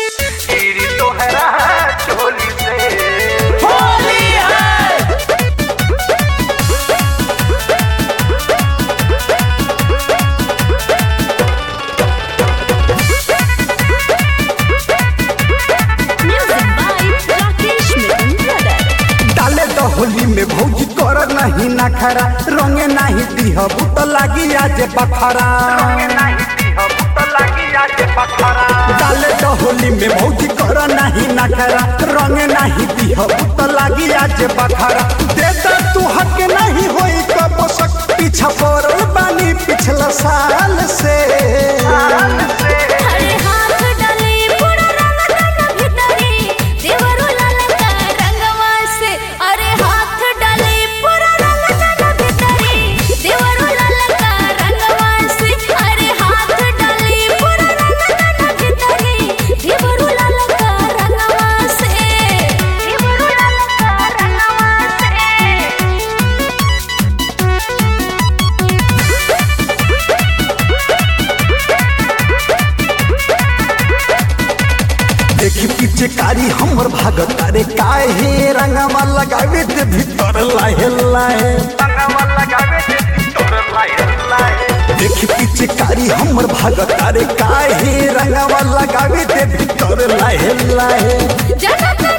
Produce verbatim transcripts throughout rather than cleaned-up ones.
गिरी तोहरा चोली से होली है। डाले तो होली में भौजी कर नहीं ना खरा, रंगे नहीं दिहब तो लागी आज बखरा। डाले तो होली में भौजी कर नहीं ना खरा, रंगे नहीं दिहब तो लागी आज बखरा। देता तू हक नहीं होई कब सक, पीछा पड़ल बानी पिछला साल से। देखी पीछे कारी हमर भागत रे काय हे, रंगवा लगावे दे भीतर लाहे लाहे। देखी पीछे कारी हमर भागत रे काय हे, रंगवा लगावे दे भीतर लाहे लाहे।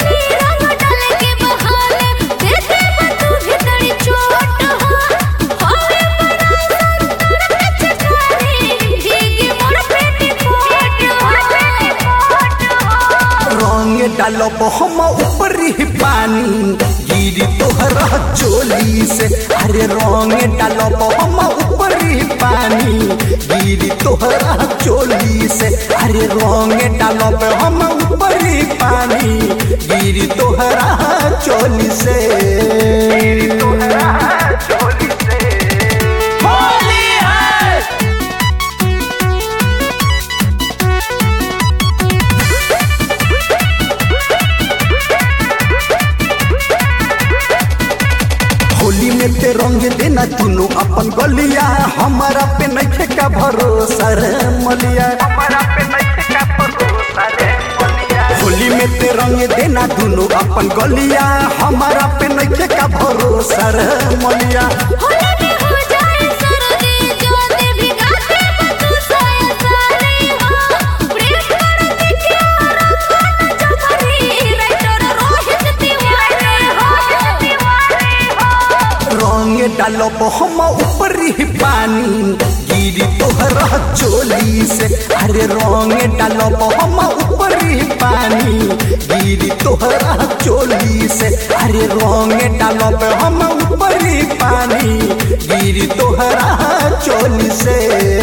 डालो हम ऊपर ही पानी गिरी तोहरा चोली से। अरे रंग डालो हम ऊपर ही पानी गिरी तोहरा चोली से। अरे रंग डालो हम ऊपर ही पानी गिरी तोहरा चोली से। गिरी तोहरा चोली से होली है। होली में ते रंग देना चुनो अपन गलिया, हमारा पे नहीं का भरोसा रे मलिया। हमारा पे नहीं का भरोसा रे मलिया। होली में ते रंग देना चुनो अपन गलिया, हमारा पे नहीं का भरोसा रे मलिया। डालो हम ऊपर ही पानी गिरी तोहरा चोली से। अरे रंग डालो हम ऊपर ही पानी गिरी तोहरा चोली से। अरे रंग डालो हम ऊपर ही पानी गिरी तोहरा चोली से।